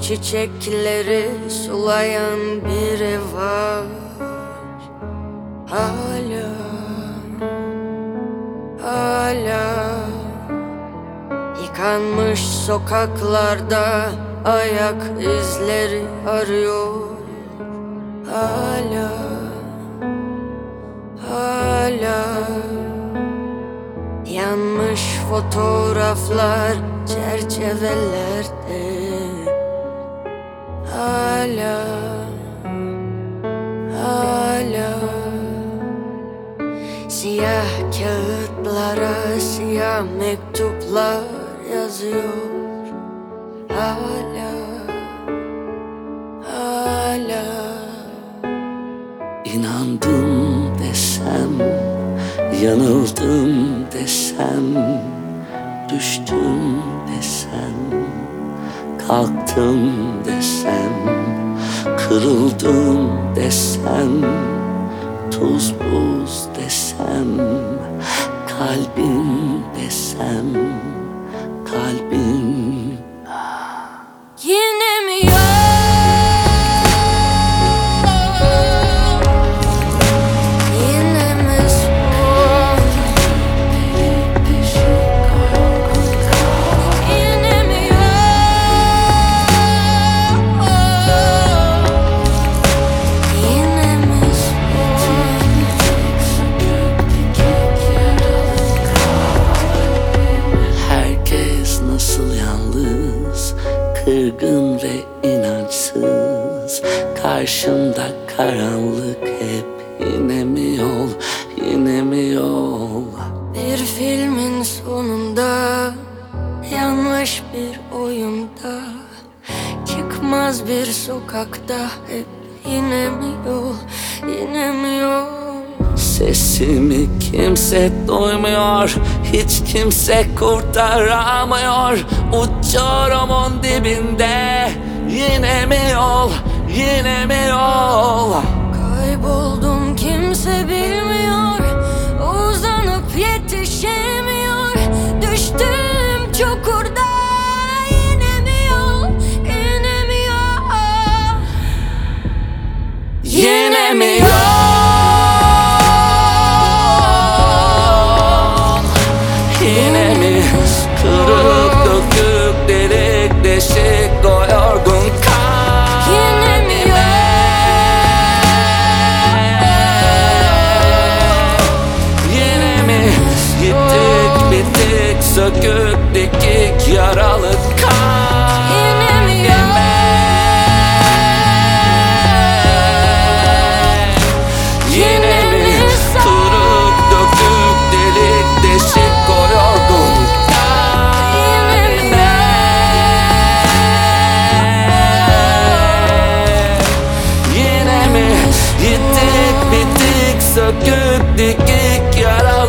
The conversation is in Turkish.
çiçekleri sulayan biri var. Hala yıkanmış sokaklarda ayak izleri arıyor. Hala yanmış fotoğraflar çerçevelerde. Hala siyah kağıtlara siyah mektuplar yazıyor. Hala İnandım desem, yanıldım desem, düştüm desem, kalktım desem, kırıldım desem, tuz buz desem, kalbim desem, kalbim. yine mi yok? Kırgın ve inançsız, karşımda karanlık hep. Yine mi yol, yine mi yol? Bir filmin sonunda, yanlış bir oyunda, çıkmaz bir sokakta hep. Yine mi yol, yine mi yol? Sesimi kimse duymuyor, hiç kimse kurtaramıyor. Uçurumun dibinde, yine mi yol, yine mi yol? Kayboldum kimse bilmiyor, uzanıp yetişemiyor. Düştüm çukurda, yine mi yol, yine mi yol? Yine mi yol? Yine mi kırık dökük delik deşik o yorgun kalbime? Yine mi yol? Yine mi gittik bittik sökük dikik yaralı Yine mi yol? Yine mi kırık dökük delik deşik o yorgun kalbime? Yine mi gittik bittik sökük dikik yaralı